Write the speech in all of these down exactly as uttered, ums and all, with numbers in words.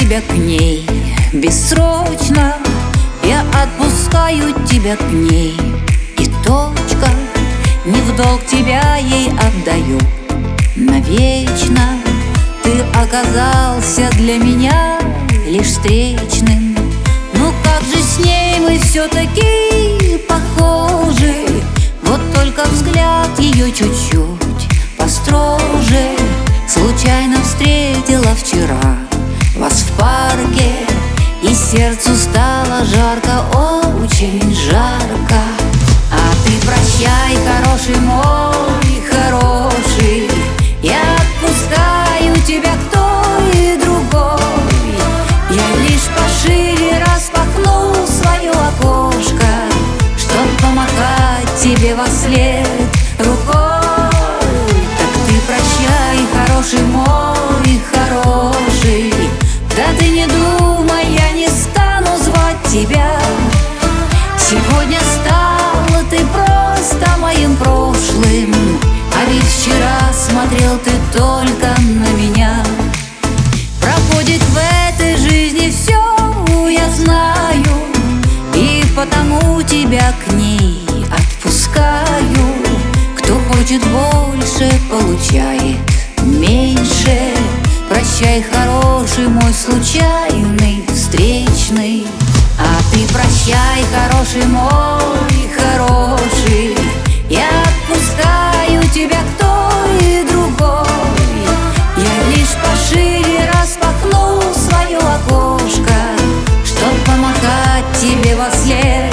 тебя к ней бессрочно, я отпускаю тебя к ней, и точка. Не в долг тебя ей отдаю навечно. Ты оказался для меня лишь встречным. Ну как же с ней мы все-таки похожи, вот только взгляд ее чуть-чуть построже. Случайно встретила вчера вас в парке, и сердцу стало жарко, очень жарко. А ты прощай, хороший мой, хороший, я отпускаю тебя к той другой. Я лишь пошире распахну свое окошко, чтоб помахать тебе вослед рукой. Так ты прощай, хороший мой, хороший, да ты не думай, я не стану звать тебя. Сегодня стала ты просто моим прошлым, а ведь вчера смотрел ты только на меня. Проходит в этой жизни все, я знаю, и потому тебя к ней отпускаю. Кто хочет больше, получает меньше. Прощай, хороший мой случайный встречный. А ты прощай, хороший мой, хороший, я отпускаю тебя к той другой. Я лишь пошире распахну свое окошко, чтоб помахать тебе вослед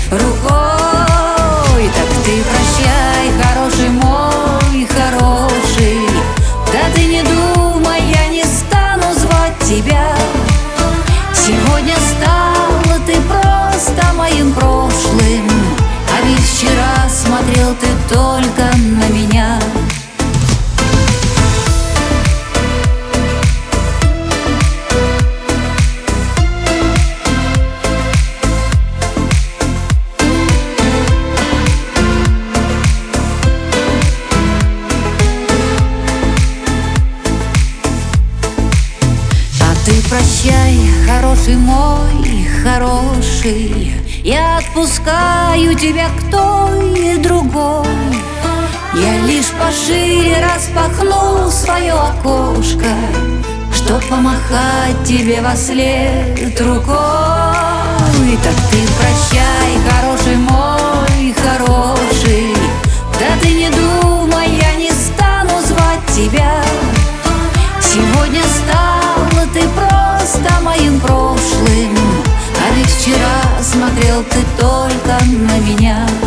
рукой. Так ты прощай, хороший мой, хороший, да ты не думай, я не стану звать тебя. Сегодня стала ты просто моим прошлым, а ведь вчера смотрел ты только на меня. Ты прощай, хороший мой, хороший, я отпускаю тебя к той другой. Я лишь пошире распахну свое окошко, чтоб помахать тебе вослед рукой. Так ты прощай, хороший мой, хороший, да ты не думай, я не стану звать тебя. Сегодня стала ты просто моим прошлым, а ведь вчера смотрел ты только на меня.